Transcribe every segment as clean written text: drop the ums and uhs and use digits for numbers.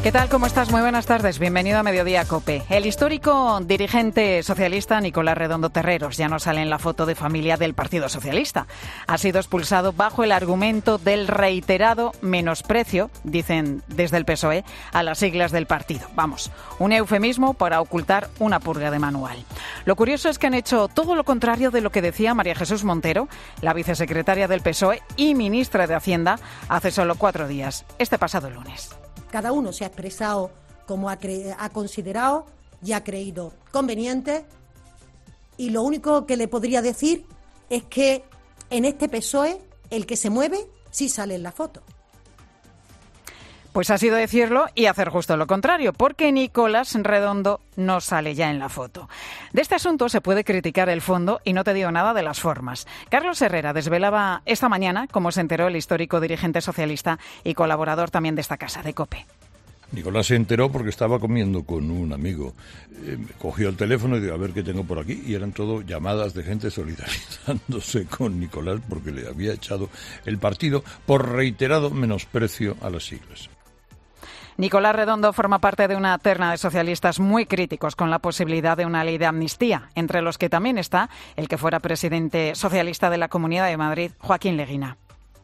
¿Qué tal? ¿Cómo estás? Muy buenas tardes. Bienvenido a Mediodía COPE. El histórico dirigente socialista Nicolás Redondo Terreros ya no sale en la foto de familia del Partido Socialista. Ha sido expulsado bajo el argumento del reiterado menosprecio, dicen desde el PSOE, a las siglas del partido. Vamos, un eufemismo para ocultar una purga de manual. Lo curioso es que han hecho todo lo contrario de lo que decía María Jesús Montero, la vicesecretaria del PSOE y ministra de Hacienda, hace solo 4 días, este pasado lunes. Cada uno se ha expresado como ha considerado y ha creído conveniente, y lo único que le podría decir es que en este PSOE el que se mueve sí sale en la foto. Pues ha sido decirlo y hacer justo lo contrario, porque Nicolás Redondo no sale ya en la foto. De este asunto se puede criticar el fondo y no te digo nada de las formas. Carlos Herrera desvelaba esta mañana cómo se enteró el histórico dirigente socialista y colaborador también de esta casa, de COPE. Nicolás se enteró porque estaba comiendo con un amigo. Cogió el teléfono y dijo, a ver qué tengo por aquí, y eran todo llamadas de gente solidarizándose con Nicolás porque le había echado el partido por reiterado menosprecio a las siglas. Nicolás Redondo forma parte de una terna de socialistas muy críticos con la posibilidad de una ley de amnistía, entre los que también está el que fuera presidente socialista de la Comunidad de Madrid, Joaquín Leguina.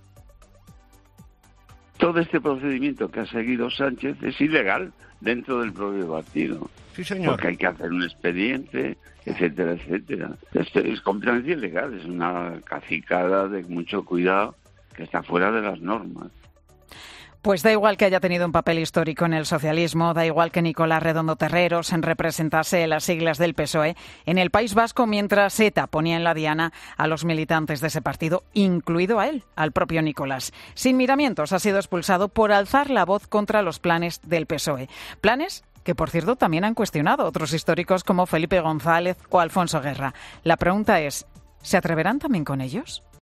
Todo este procedimiento que ha seguido Sánchez es ilegal dentro del propio partido. Sí, señor. Porque hay que hacer un expediente, etcétera, etcétera. Esto es completamente ilegal, es una cacicada de mucho cuidado que está fuera de las normas. Pues da igual que haya tenido un papel histórico en el socialismo, da igual que Nicolás Redondo Terreros representase las siglas del PSOE en el País Vasco mientras ETA ponía en la diana a los militantes de ese partido, incluido a él, al propio Nicolás. Sin miramientos ha sido expulsado por alzar la voz contra los planes del PSOE. Planes que, por cierto, también han cuestionado otros históricos como Felipe González o Alfonso Guerra. La pregunta es, ¿se atreverán también con ellos?